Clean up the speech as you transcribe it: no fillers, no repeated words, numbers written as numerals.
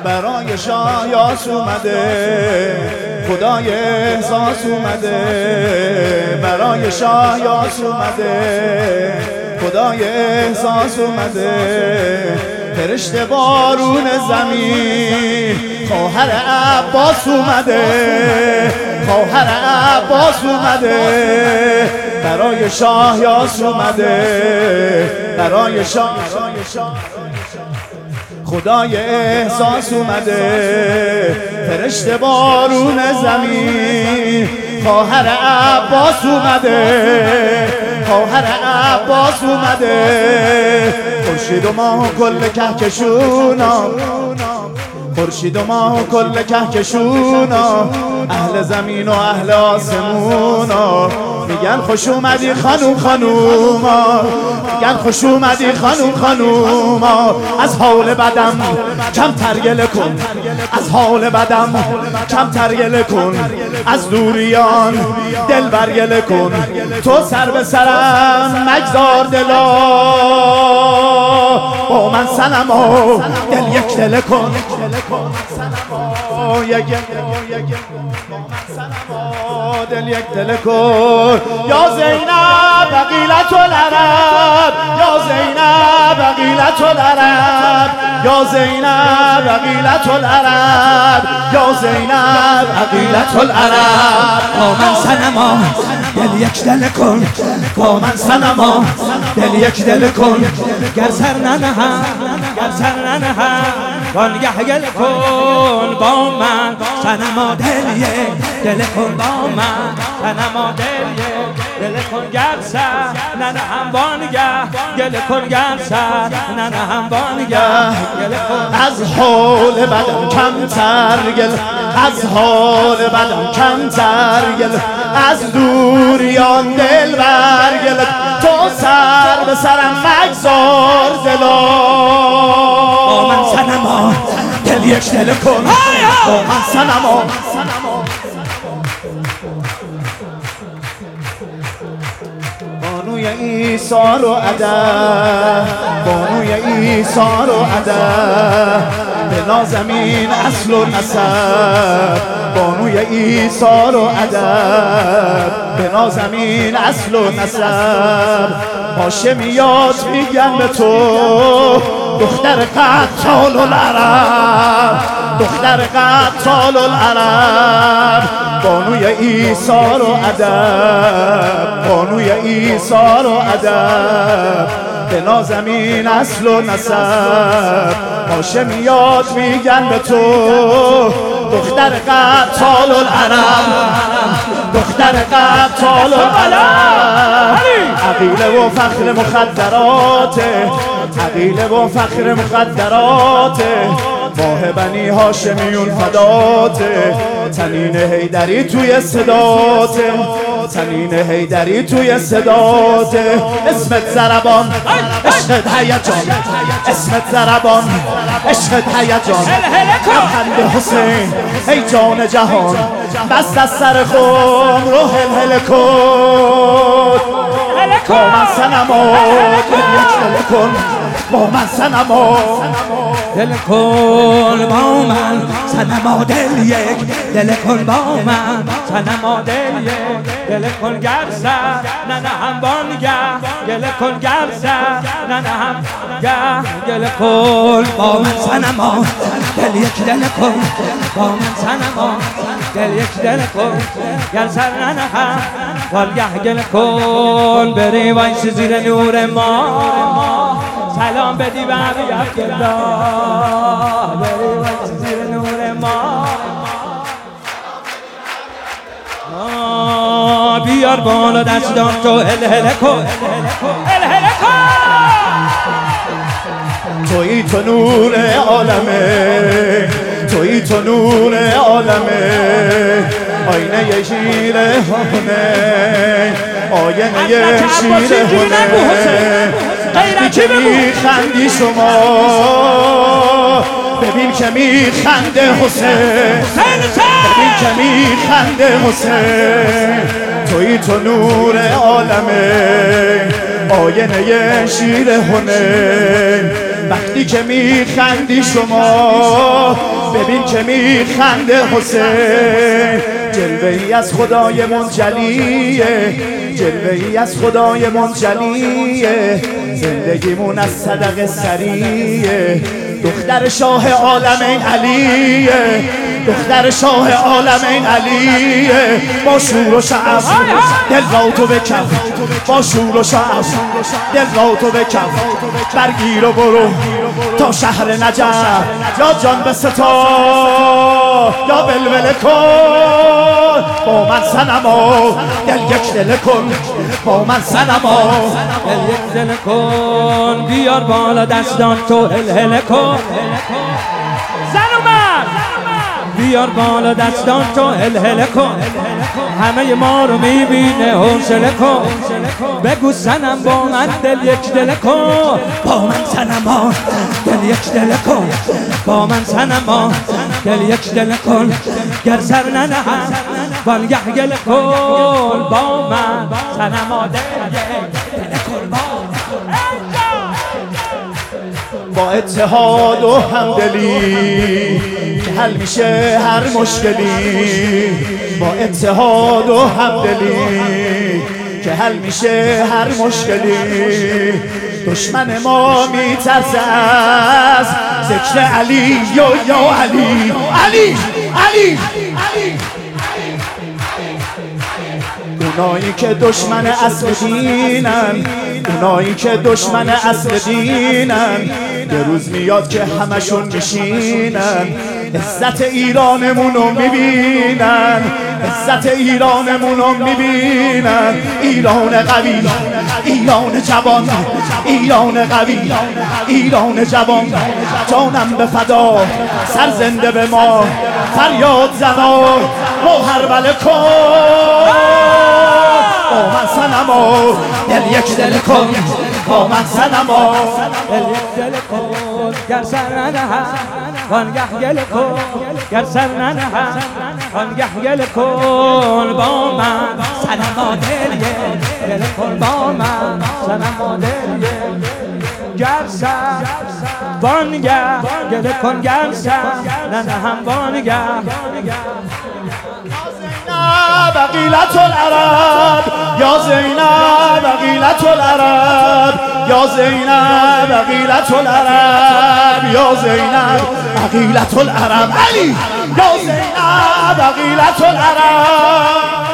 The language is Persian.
برای شاه یاس اومده، خدای احساس اومده، برای شاه یاس اومده، خدای احساس اومده، فرشته بارون زمین خواهر عباس اومده، خواهر عباس اومده، برای شاه یاس اومده، برای شاه خدای احساس اومده، فرشته بارون زمین خواهر عباس اومده، خواهر عباس اومده، خورشید و ماه کل کهکشونا، خورشید و ماه کل کهکشونا، اهل زمین و اهل آسمونا میگن خوش اومدی خانوم خانوما، میگن خوش اومدی خانوم خانوما، از حال بدم کمتر گله کن، از حال بدم کمتر گله کن، از دوریان دل برگله کن، تو سر به سرم مگذار دلا، با من صنما دل یک دل کن، دل یک دل کن، یا زینب بقیلت العرب، یا زینب بقیلت العرب، یا زینب بقیلت العرب، یا زینب بقیلت العرب، با من صنما دل یک دل کن، با من صنما دل یک دل کن، گر سر ننهم گر سر ننهم وانگه گل کن با من صنما دل یک دل کن، با من صنما دل یک دل کن، گر سر ننهم وانگه گل کن، گر سر ننهم وانگه گل کن، از حال بدم کمتر گل، از حال بدم کمتر گل، از دوریان دل برگل، تو سر به سرم مگذار دلا، با من صنما دل یک دل کن، با من صنما بانوی ایثار و ادب، بانوی ایثار و ادب، به نازمین اصل و نسب، بانوی ایثار و ادب، به نازمین اصل و نسب، هاشمیات میگن به تو دختر قتال العرب، دختر قتال العرب، بانوی ایثار و ادب، بانوی ایثار و ادب، به نازمین اصل و نسب، هاشمیات میگن به تو دختر قتال العرب، دختر قتال العرب، عقیله و فخر مخدراته، عقیله و فخر مخدراته، ماه بنی هاشمیون فداته، تنین حیدری توی صداته، تنین حیدری توی صداته، اسمت ضربان عشقت هیجان، اسمت ضربان عشقت هیجان، لبخند حسین ای جان جهان، بست از سر خم رو هل کن، با من صنما دل یک دل کن، با من صنما دل کن، با من صنما دل یک دل کن، با من صنما دل یک دل کن، گر سر ننهم وانگه گل کن، گر سر ننهم گه گل کن، با من صنما دل یک دل کن، با من صنما دل یک دل کن، گر سر ننهم وانگه گل کن، بری وایس زیر نور ما سلام بدی به ابی عبدالله، بری وایس زیر نور ما بیار بالا دستان تو هل کن، هل کن، تویی تو نور عالمه، تویی تو نور عالمه، آینه شیر هونه، آینه شیر هونه، وقتی که میخندی شما ببین که میخنده حسین، ببین که میخنده حسین، تویی تو نور عالمه، آینه شیر هونه، وقتی که میخندی شما ببین که میخنده حسین. جلوه‌ای از خدای منجلیه، جلوه‌ای از خدای منجلیه، زندگیمون از صدقه سریه. دختر شاه عالمین علیه، دختر شاه عالمین علیه. با شور و شعف دل را تو بکف، با شور و شعف دل را تو بکف. برگیر و برو تا شهر نجف، یا جان به ستا یا بلبل کن. با من صنما دل یک دل کن، با من صنما دل یک دل کن. بیار بالا دستان تو هل کن. زن و مرد بیار بالا دستان تو هل کن. همه ما رو میبینه حوصله کن. بگو صنم با من دل یک دل کن. با من صنما دل یک دل کن. با من صنما دل یک دل کن. گر سر ننهم وانگه گل کن. با من صنما دل یک دل کن. با اتحاد و همدلی که حل میشه هر مشکلی. با اتحاد و همدلی که حل میشه هر مشکلی. دشمن ما میترسه از ذکر علی یا علی علی علی. اونایی که دشمن اصل دینن، اونایی که دشمن اصل دینن، یه روز میاد که همشون میشینن. عزت ایرانمونو میبینن، عزت ایرانمونو میبینن. ایران قوی، ایران جوان، ایران قوی، ایران جوان. جانم به فدا، سر زنده به ما. فریاد زنا رو هربله کن. با من صنما دل یک دل کن. با من صنما دل یک دل کن. گر سر ننهم وانگه گل کن. گر سر ننهم وانگه گل کن. با من صنما دل یک دل کن. با من صنما دل یک. گر سر وانگه گل کن. گر سر ننهم وانگه. بقیلة العرب یا زینب، بقیلة العرب یا زینب، بقیلة العرب یا زینب، بقیلة العرب علی یا زینب، بقیلة العرب.